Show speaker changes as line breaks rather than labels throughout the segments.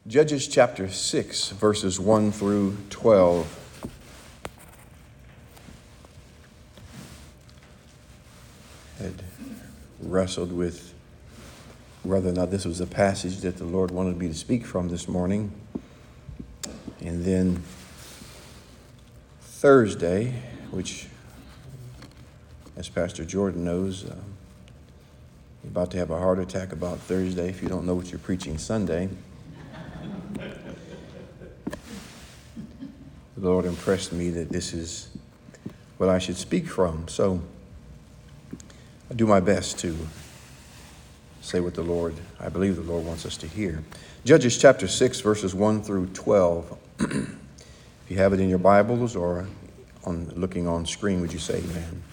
Judges chapter 6, verses 1 through 12. Had wrestled with whether or not this was a passage that the Lord wanted me to speak from this morning. And then Thursday, which, as Pastor Jordan knows, you're about to have a heart attack about Thursday if you don't know what you're preaching Sunday. The Lord impressed me that this is what I should speak from. So I do my best to say what I believe the Lord wants us to hear. Judges chapter 6, verses 1 through 12. If you have it in your Bibles or looking on screen, would you say amen?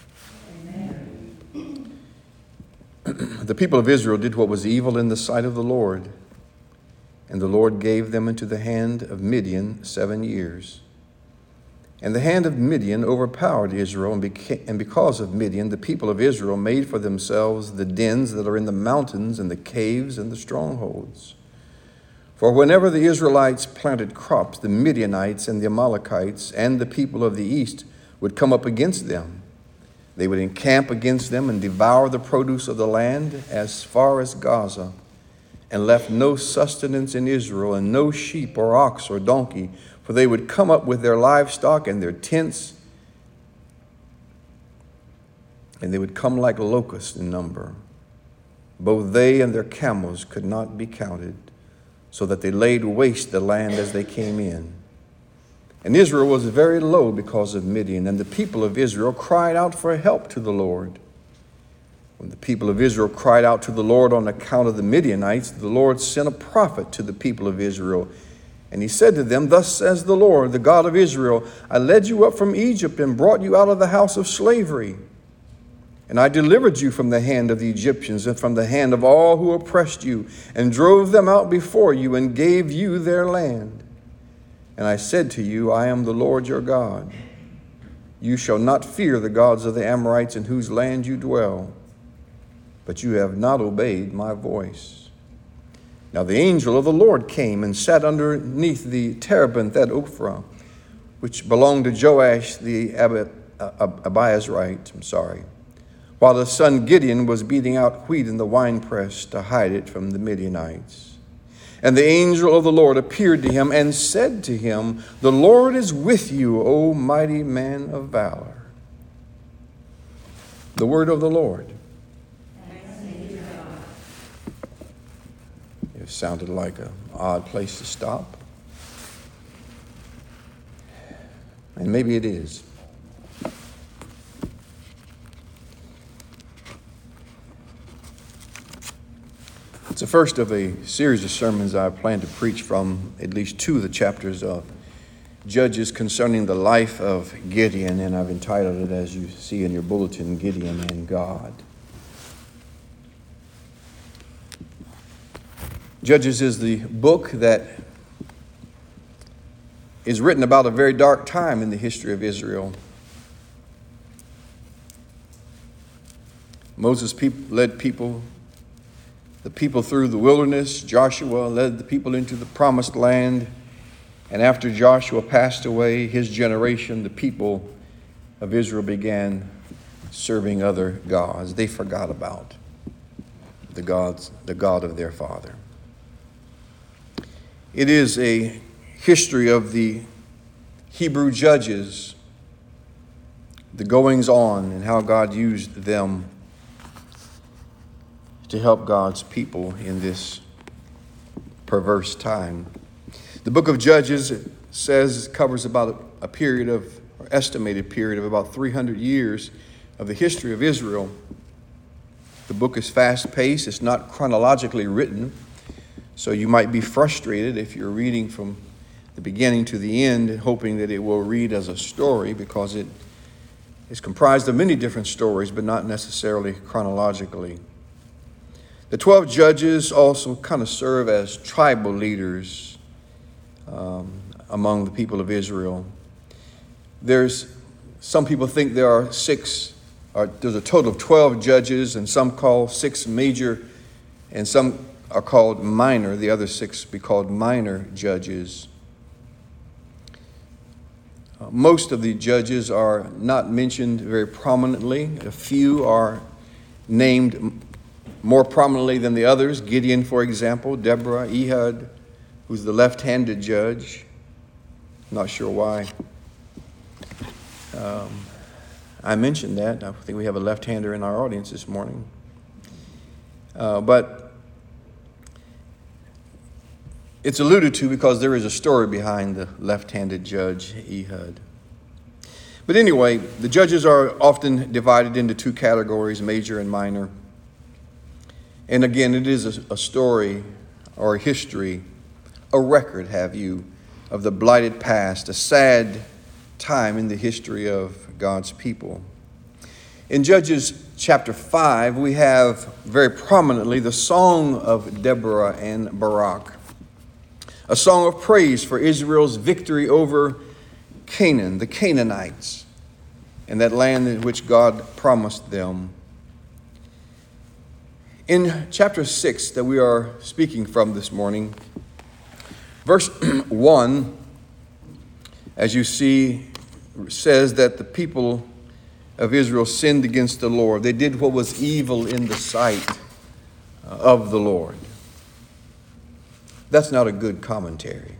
Amen. The people of Israel did what was evil in the sight of the Lord, and the Lord gave them into the hand of Midian 7 years. And the hand of Midian overpowered Israel, and because of Midian, the people of Israel made for themselves the dens that are in the mountains and the caves and the strongholds. For whenever the Israelites planted crops, the Midianites and the Amalekites and the people of the east would come up against them. They would encamp against them and devour the produce of the land as far as Gaza, and left no sustenance in Israel, and no sheep or ox or donkey, for they would come up with their livestock and their tents, and they would come like locusts in number. Both they and their camels could not be counted, so that they laid waste the land as they came in. And Israel was very low because of Midian, and the people of Israel cried out for help to the Lord. When the people of Israel cried out to the Lord on account of the Midianites, the Lord sent a prophet to the people of Israel. And he said to them, "Thus says the Lord, the God of Israel, I led you up from Egypt and brought you out of the house of slavery. And I delivered you from the hand of the Egyptians and from the hand of all who oppressed you, and drove them out before you and gave you their land. And I said to you, I am the Lord your God. You shall not fear the gods of the Amorites in whose land you dwell. But you have not obeyed my voice." Now the angel of the Lord came and sat underneath the terebinth at Ophrah, which belonged to Joash the Abiezrite, while the son Gideon was beating out wheat in the winepress to hide it from the Midianites. And the angel of the Lord appeared to him and said to him, "The Lord is with you, O mighty man of valor." The word of the Lord. It sounded like an odd place to stop. And maybe it is. It's the first of a series of sermons I plan to preach from at least 2 of the chapters of Judges concerning the life of Gideon, and I've entitled it, as you see in your bulletin, Gideon and God. Judges is the book that is written about a very dark time in the history of Israel. Moses led the people through the wilderness. Joshua led the people into the promised land. And after Joshua passed away, his generation, the people of Israel, began serving other gods. They forgot about the God of their father. It is a history of the Hebrew judges, the goings on, and how God used them to help God's people in this perverse time. The book of Judges, it says, covers about estimated period of about 300 years of the history of Israel. The book is fast-paced. It's not chronologically written. So you might be frustrated if you're reading from the beginning to the end, hoping that it will read as a story, because it is comprised of many different stories, but not necessarily chronologically. The 12 judges also kind of serve as tribal leaders among the people of Israel. Some people think there's a total of 12 judges, and some call 6 major, and some are called minor, the other 6 be called minor judges. Most of the judges are not mentioned very prominently. A few are named more prominently than the others. Gideon, for example, Deborah, Ehud, who's the left-handed judge. Not sure why. I mentioned that. I think we have a left-hander in our audience this morning. But it's alluded to because there is a story behind the left-handed judge, Ehud. But anyway, the judges are often divided into 2 categories, major and minor. And again, it is a story or a history, a record, have you, of the blighted past, a sad time in the history of God's people. In Judges chapter 5, we have very prominently the song of Deborah and Barak, a song of praise for Israel's victory over Canaan, the Canaanites, and that land in which God promised them. In chapter 6 that we are speaking from this morning, verse 1, as you see, says that the people of Israel sinned against the Lord. They did what was evil in the sight of the Lord. That's not a good commentary.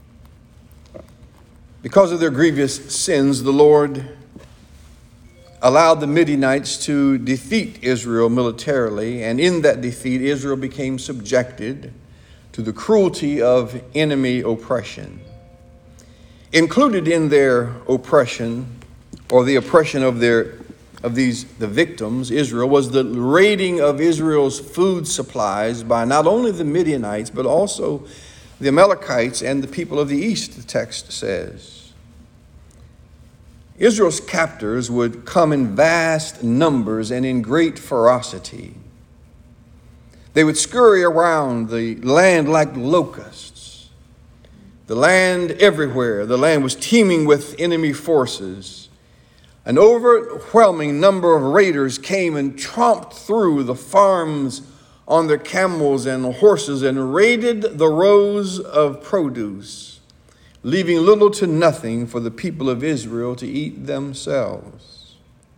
Because of their grievous sins, the Lord allowed the Midianites to defeat Israel militarily, and in that defeat, Israel became subjected to the cruelty of enemy oppression. Included in their oppression, or the oppression of the victims, Israel, was the raiding of Israel's food supplies by not only the Midianites, but also the Amalekites and the people of the east, the text says. Israel's captors would come in vast numbers and in great ferocity. They would scurry around the land like locusts. The land everywhere, the land was teeming with enemy forces. An overwhelming number of raiders came and tromped through the farms on their camels and horses and raided the rows of produce, leaving little to nothing for the people of Israel to eat themselves.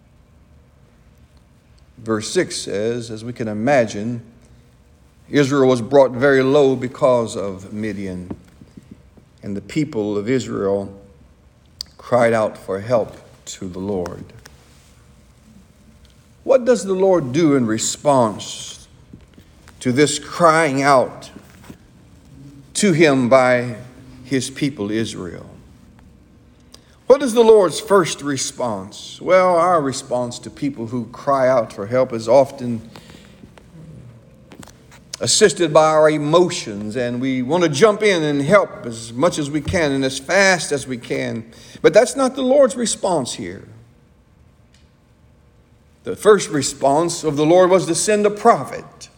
Verse 6 says, as we can imagine, Israel was brought very low because of Midian, and the people of Israel cried out for help to the Lord. What does the Lord do in response to this crying out to him by his people Israel? What is the Lord's first response? Well, our response to people who cry out for help is often assisted by our emotions, and we want to jump in and help as much as we can and as fast as we can. But that's not the Lord's response here. The first response of the Lord was to send a prophet.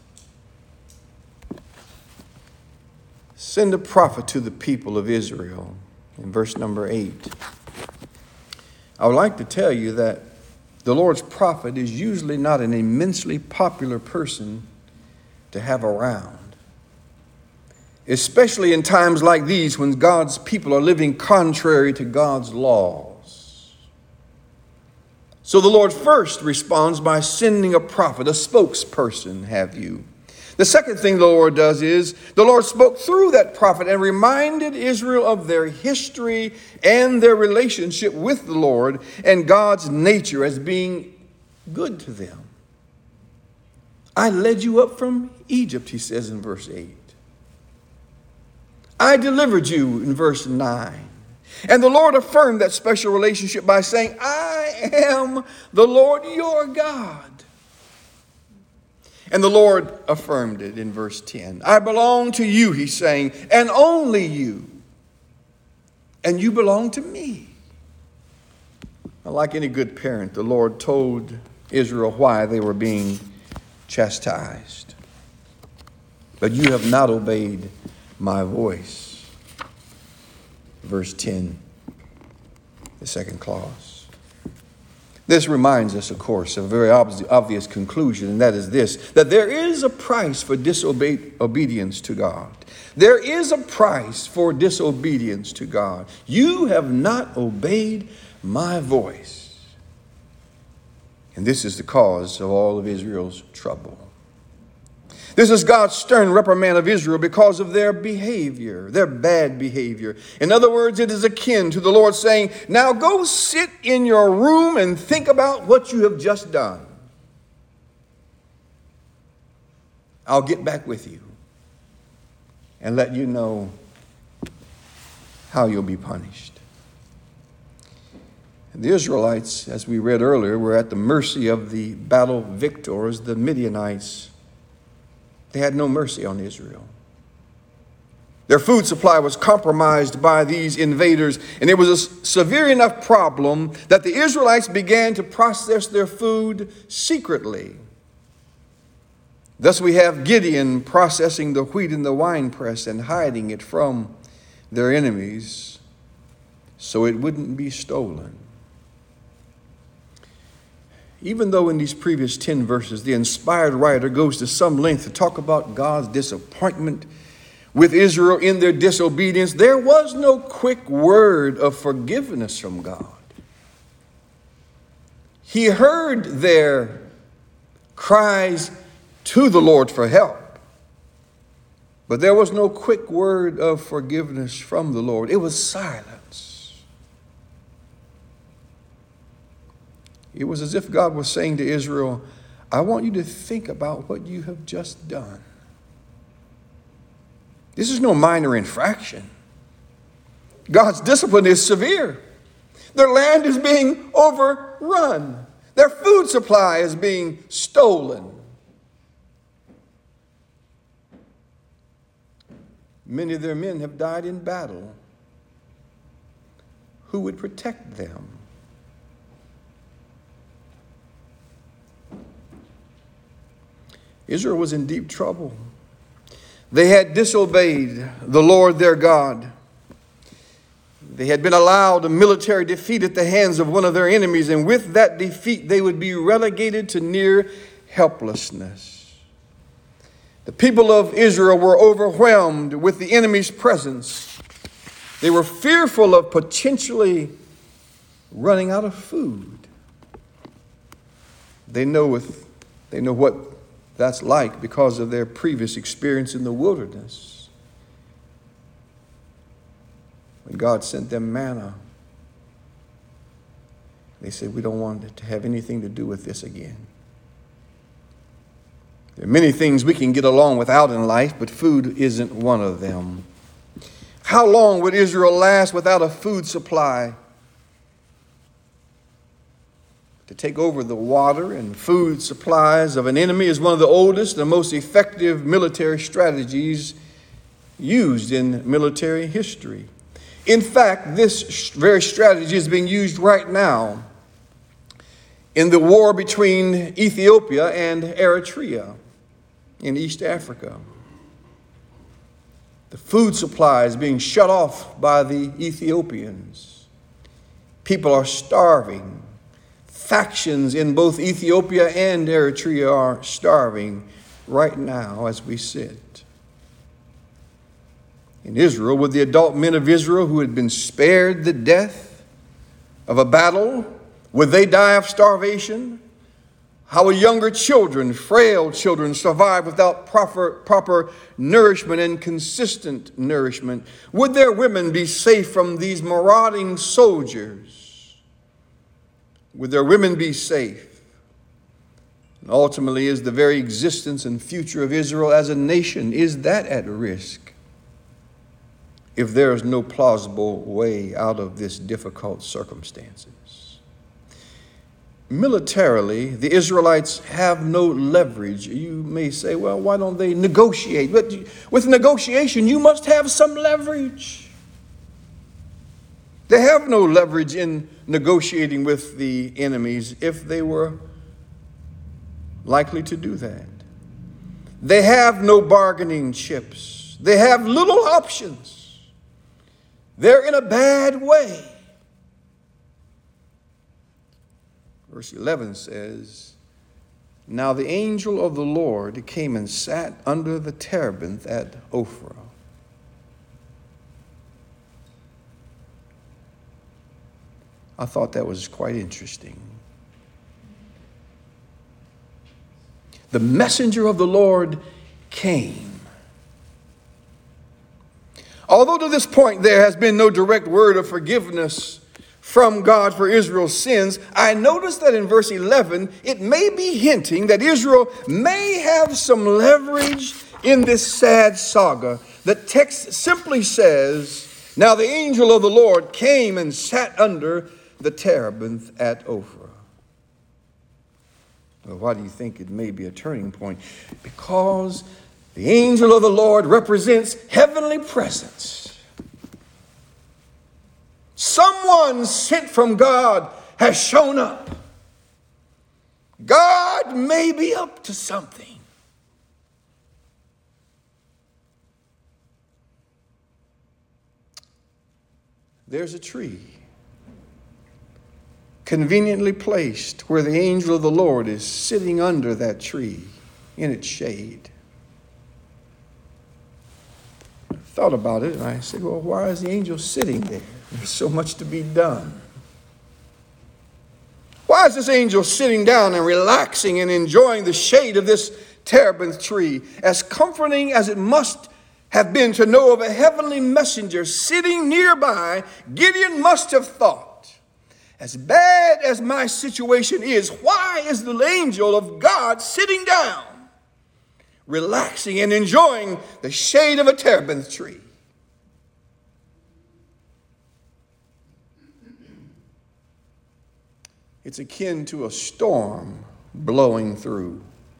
Send a prophet to the people of Israel. In verse number 8. I would like to tell you that the Lord's prophet is usually not an immensely popular person to have around, especially in times like these when God's people are living contrary to God's laws. So the Lord first responds by sending a prophet, a spokesperson, have you. The second thing the Lord does is the Lord spoke through that prophet and reminded Israel of their history and their relationship with the Lord and God's nature as being good to them. I led you up from Egypt, he says in verse 8. I delivered you in verse 9. And the Lord affirmed that special relationship by saying, I am the Lord your God. And the Lord affirmed it in verse 10. I belong to you, he's saying, and only you. And you belong to me. Like any good parent, the Lord told Israel why they were being chastised. But you have not obeyed my voice. Verse 10, the second clause. This reminds us, of course, of a very obvious conclusion, and that is this, that there is a price for disobedience to God. There is a price for disobedience to God. You have not obeyed my voice. And this is the cause of all of Israel's trouble. This is God's stern reprimand of Israel because of their behavior, their bad behavior. In other words, it is akin to the Lord saying, now go sit in your room and think about what you have just done. I'll get back with you and let you know how you'll be punished. And the Israelites, as we read earlier, were at the mercy of the battle victors, the Midianites. They had no mercy on Israel. Their food supply was compromised by these invaders, and it was a severe enough problem that the Israelites began to process their food secretly. Thus we have Gideon processing the wheat in the winepress and hiding it from their enemies so it wouldn't be stolen. Even though in these previous 10 verses, the inspired writer goes to some length to talk about God's disappointment with Israel in their disobedience, there was no quick word of forgiveness from God. He heard their cries to the Lord for help, but there was no quick word of forgiveness from the Lord. It was silence. It was as if God was saying to Israel, I want you to think about what you have just done. This is no minor infraction. God's discipline is severe. Their land is being overrun. Their food supply is being stolen. Many of their men have died in battle. Who would protect them? Israel was in deep trouble. They had disobeyed the Lord their God. They had been allowed a military defeat at the hands of one of their enemies, and with that defeat, they would be relegated to near helplessness. The people of Israel were overwhelmed with the enemy's presence. They were fearful of potentially running out of food. They know what that's like because of their previous experience in the wilderness. When God sent them manna, they said, we don't want it to have anything to do with this again. There are many things we can get along without in life, but food isn't one of them. How long would Israel last without a food supply? To take over the water and food supplies of an enemy is one of the oldest and most effective military strategies used in military history. In fact, this very strategy is being used right now in the war between Ethiopia and Eritrea in East Africa. The food supply is being shut off by the Ethiopians. People are starving. Factions in both Ethiopia and Eritrea are starving right now as we sit. In Israel, would the adult men of Israel who had been spared the death of a battle, would they die of starvation? How will younger children, frail children, survive without proper nourishment and consistent nourishment? Would their women be safe from these marauding soldiers? Would their women be safe? And ultimately, is the very existence and future of Israel as a nation, is that at risk if there is no plausible way out of this difficult circumstances? Militarily, the Israelites have no leverage. You may say, well, why don't they negotiate? But with negotiation, you must have some leverage. They have no leverage in negotiating with the enemies if they were likely to do that. They have no bargaining chips. They have little options. They're in a bad way. Verse 11 says, "Now the angel of the Lord came and sat under the terebinth at Ophrah." I thought that was quite interesting. The messenger of the Lord came. Although to this point there has been no direct word of forgiveness from God for Israel's sins, I notice that in verse 11, it may be hinting that Israel may have some leverage in this sad saga. The text simply says, "Now the angel of the Lord came and sat under the terebinth at Ophrah." Well, why do you think it may be a turning point? Because the angel of the Lord represents heavenly presence. Someone sent from God has shown up. God may be up to something. There's a tree conveniently placed where the angel of the Lord is sitting under that tree in its shade. I thought about it and I said, well, why is the angel sitting there? There's so much to be done. Why is this angel sitting down and relaxing and enjoying the shade of this terebinth tree? As comforting as it must have been to know of a heavenly messenger sitting nearby, Gideon must have thought, as bad as my situation is, why is the angel of God sitting down, relaxing and enjoying the shade of a terebinth tree? It's akin to a storm blowing through.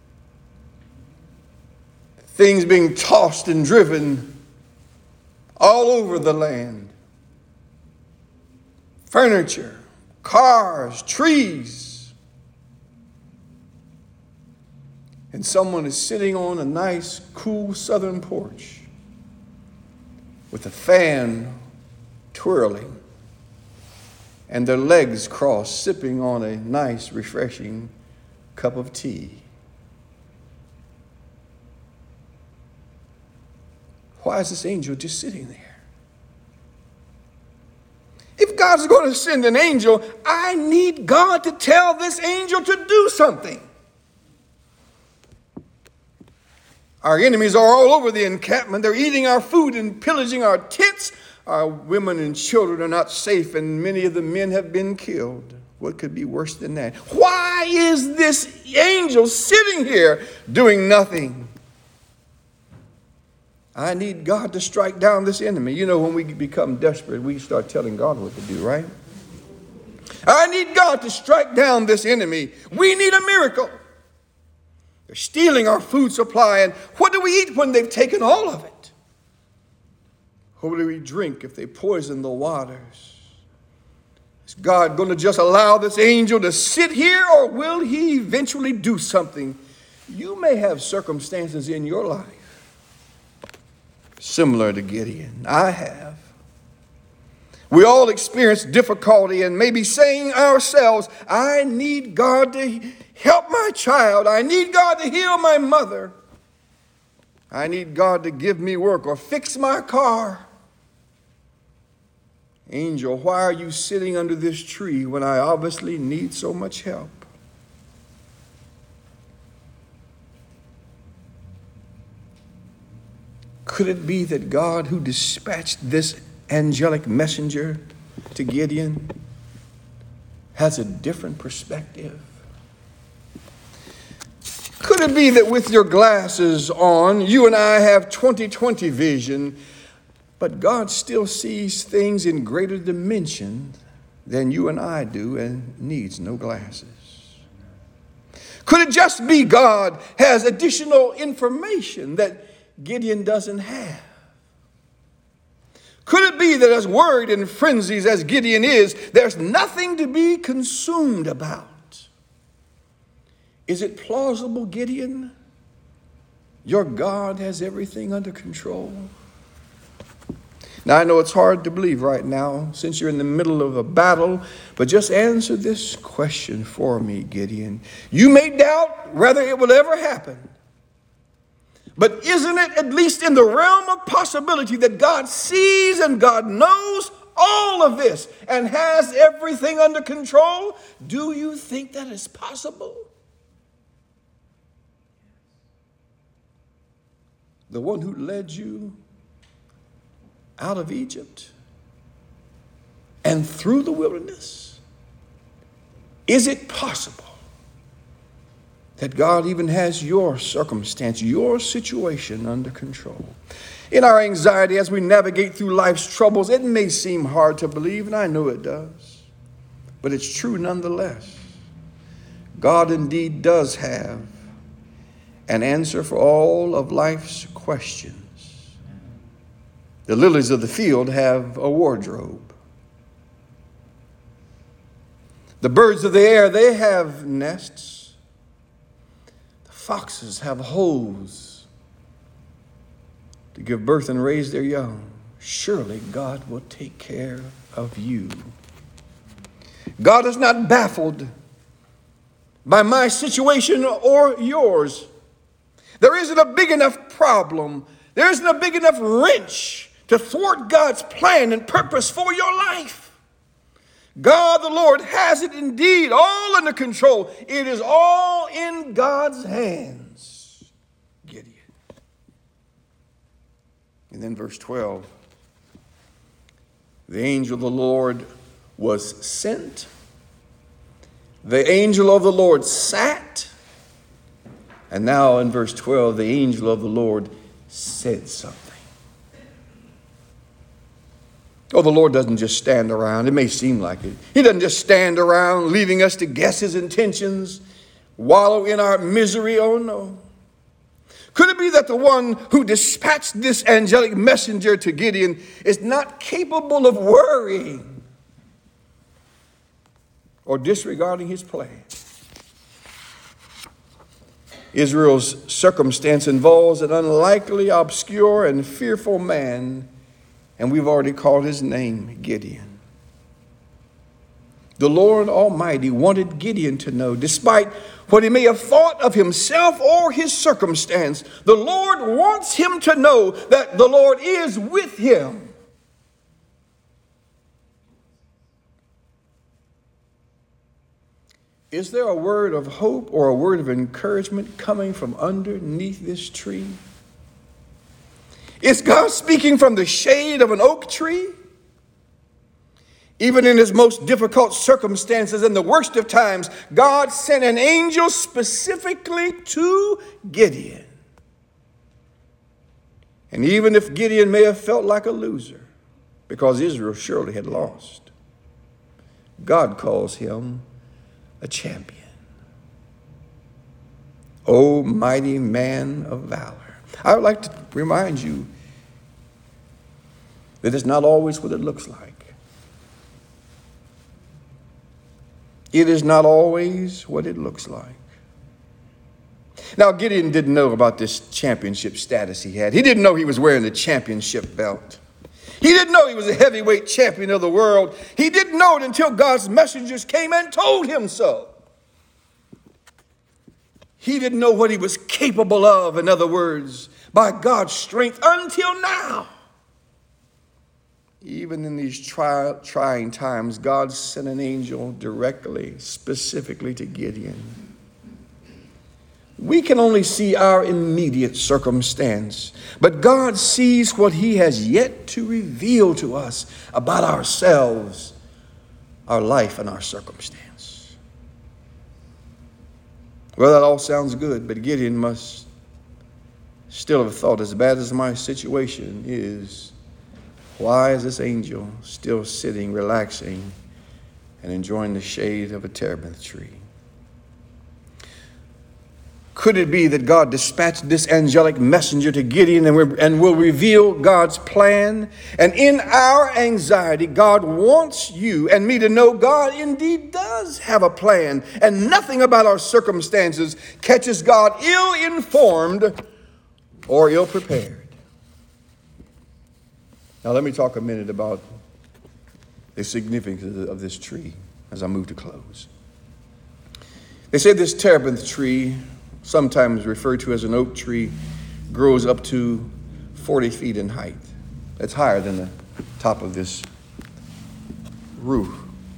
Things being tossed and driven all over the land. Furniture, cars, trees. And someone is sitting on a nice, cool southern porch with a fan twirling and their legs crossed, sipping on a nice, refreshing cup of tea. Why is this angel just sitting there? If God's going to send an angel, I need God to tell this angel to do something. Our enemies are all over the encampment. They're eating our food and pillaging our tents. Our women and children are not safe, and many of the men have been killed. What could be worse than that? Why is this angel sitting here doing nothing? I need God to strike down this enemy. You know, when we become desperate, we start telling God what to do, right? I need God to strike down this enemy. We need a miracle. They're stealing our food supply, and what do we eat when they've taken all of it? What do we drink if they poison the waters? Is God going to just allow this angel to sit here, or will he eventually do something? You may have circumstances in your life similar to Gideon. I have. We all experience difficulty and may be saying ourselves, I need God to help my child. I need God to heal my mother. I need God to give me work or fix my car. Angel, why are you sitting under this tree when I obviously need so much help? Could it be that God, who dispatched this angelic messenger to Gideon, has a different perspective? Could it be that with your glasses on, you and I have 20/20 vision, but God still sees things in greater dimension than you and I do and needs no glasses? Could it just be God has additional information that Gideon doesn't have? Could it be that as worried and frenzied as Gideon is, there's nothing to be consumed about? Is it plausible, Gideon? Your God has everything under control. Now, I know it's hard to believe right now since you're in the middle of a battle, but just answer this question for me, Gideon. You may doubt whether it will ever happen, but isn't it at least in the realm of possibility that God sees and God knows all of this and has everything under control? Do you think that is possible? The one who led you out of Egypt and through the wilderness? Is it possible that God even has your circumstance, your situation under control? In our anxiety as we navigate through life's troubles, it may seem hard to believe, and I know it does, but it's true nonetheless. God indeed does have an answer for all of life's questions. The lilies of the field have a wardrobe. The birds of the air, they have nests. The foxes have holes to give birth and raise their young. Surely God will take care of you. God is not baffled by my situation or yours. There isn't a big enough problem. There isn't a big enough wrench to thwart God's plan and purpose for your life. God the Lord has it indeed all under control. It is all in God's hands. Gideon. And then verse 12. The angel of the Lord was sent. The angel of the Lord sat. And now in verse 12, the angel of the Lord said something. Oh, the Lord doesn't just stand around. It may seem like it. He doesn't just stand around leaving us to guess his intentions, wallow in our misery. Oh, no. Could it be that the one who dispatched this angelic messenger to Gideon is not capable of worrying or disregarding his plan? Israel's circumstance involves an unlikely, obscure, and fearful man, and we've already called his name Gideon. The Lord Almighty wanted Gideon to know, despite what he may have thought of himself or his circumstance, the Lord wants him to know that the Lord is with him. Is there a word of hope or a word of encouragement coming from underneath this tree? Is God speaking from the shade of an oak tree? Even in his most difficult circumstances and the worst of times, God sent an angel specifically to Gideon. And even if Gideon may have felt like a loser, because Israel surely had lost, God calls him a champion. O mighty man of valor. I would like to remind you that it's not always what it looks like. It is not always what it looks like. Now, Gideon didn't know about this championship status he had. He didn't know he was wearing the championship belt. He didn't know he was a heavyweight champion of the world. He didn't know it until God's messengers came and told him so. He didn't know what he was capable of, in other words, by God's strength until now. Even in these trying times, God sent an angel directly, specifically to Gideon. We can only see our immediate circumstance, but God sees what he has yet to reveal to us about ourselves, our life, and our circumstance. Well, that all sounds good, but Gideon must still have thought, as bad as my situation is, why is this angel still sitting, relaxing, and enjoying the shade of a terebinth tree? Could it be that God dispatched this angelic messenger to Gideon and will reveal God's plan? And in our anxiety, God wants you and me to know God indeed does have a plan, and nothing about our circumstances catches God ill-informed or ill-prepared. Now let me talk a minute about the significance of this tree as I move to close. They say this terebinth tree, sometimes referred to as an oak tree, grows up to 40 feet in height. That's higher than the top of this roof.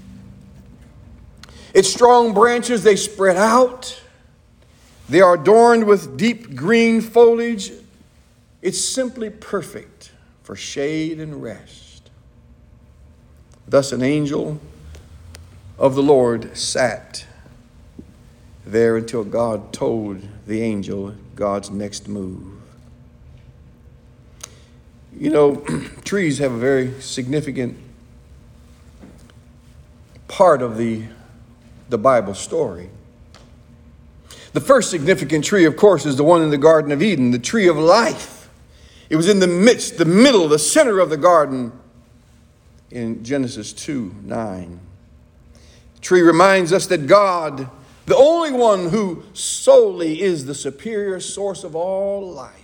Its strong branches, they spread out. They are adorned with deep green foliage. It's simply perfect for shade and rest. Thus an angel of the Lord sat there until God told the angel God's next move. You know, trees have a very significant part of the Bible story. The first significant tree, of course, is the one in the Garden of Eden, the tree of life. It was in the midst, the middle, the center of the garden in Genesis 2:9. The tree reminds us that God, the only one who solely is the superior source of all life.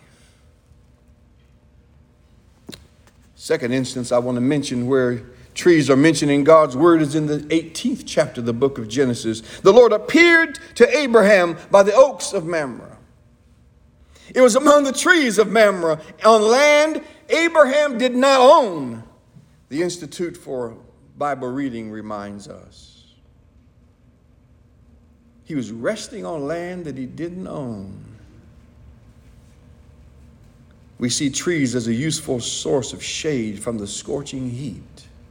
Second instance I want to mention where trees are mentioned in God's word is in the 18th chapter of the book of Genesis. The Lord appeared to Abraham by the oaks of Mamre. It was among the trees of Mamre on land Abraham did not own. The Institute for Bible Reading reminds us. He was resting on land that he didn't own. We see trees as a useful source of shade from the scorching heat.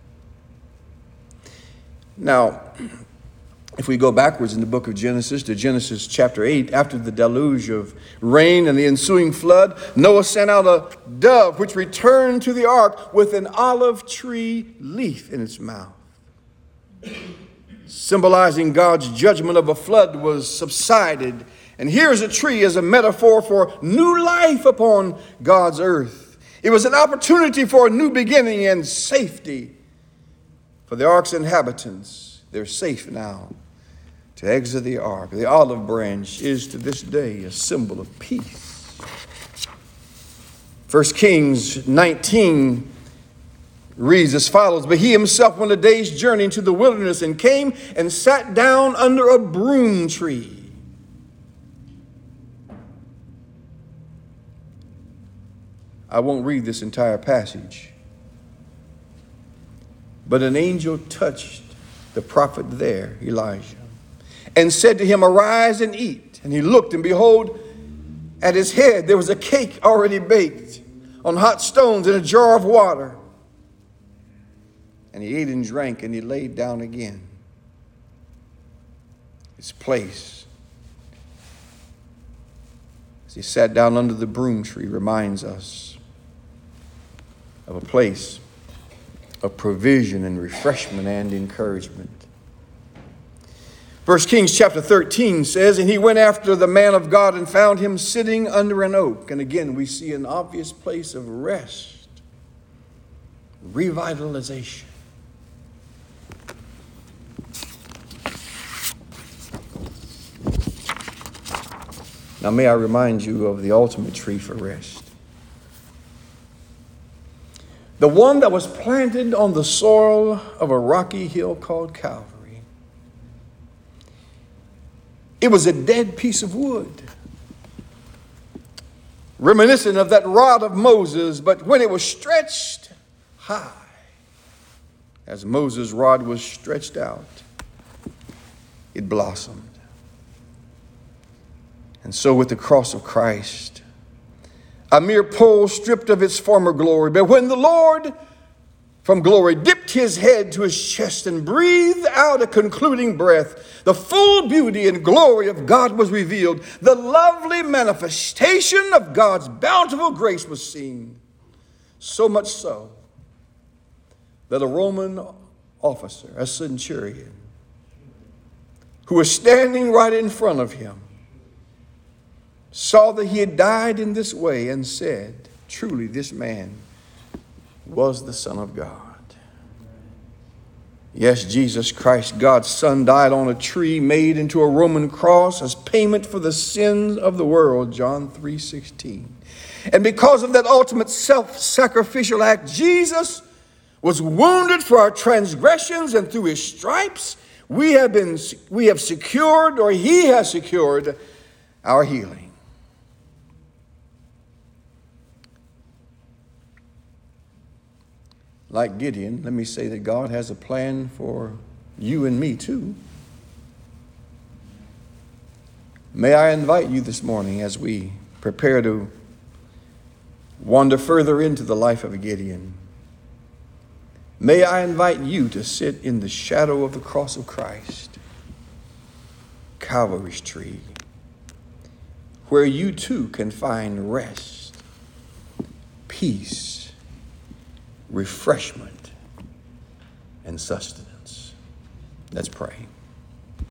Now, if we go backwards in the book of Genesis to Genesis chapter 8, after the deluge of rain and the ensuing flood, Noah sent out a dove which returned to the ark with an olive tree leaf in its mouth. Symbolizing God's judgment of a flood was subsided. And here's a tree as a metaphor for new life upon God's earth. It was an opportunity for a new beginning and safety. For the ark's inhabitants, they're safe now to exit the ark. The olive branch is to this day a symbol of peace. 1 Kings 19 reads as follows, "But he himself went a day's journey into the wilderness and came and sat down under a broom tree." I won't read this entire passage. But an angel touched the prophet there, Elijah, and said to him, "Arise and eat." And he looked, and behold, at his head there was a cake already baked on hot stones and a jar of water. And he ate and drank, and he laid down again. His place, as he sat down under the broom tree, reminds us of a place of provision and refreshment and encouragement. 1 Kings chapter 13 says, "And he went after the man of God and found him sitting under an oak." And again, we see an obvious place of rest, revitalization. Now, may I remind you of the ultimate tree for rest. The one that was planted on the soil of a rocky hill called Calvary. It was a dead piece of wood, reminiscent of that rod of Moses, but when it was stretched high, as Moses' rod was stretched out, it blossomed. And so with the cross of Christ, a mere pole stripped of its former glory. But when the Lord from glory dipped his head to his chest and breathed out a concluding breath, the full beauty and glory of God was revealed. The lovely manifestation of God's bountiful grace was seen. So much so that a Roman officer, a centurion, who was standing right in front of him, saw that he had died in this way and said, "Truly this man was the Son of God." Yes, Jesus Christ, God's Son, died on a tree made into a Roman cross as payment for the sins of the world, John 3:16. And because of that ultimate self-sacrificial act, Jesus was wounded for our transgressions, and through his stripes we have secured, or he has secured, our healing. Like Gideon, let me say that God has a plan for you and me too. May I invite you this morning, as we prepare to wander further into the life of Gideon, may I invite you to sit in the shadow of the cross of Christ, Calvary's tree, where you too can find rest, peace, refreshment, and sustenance. Let's pray.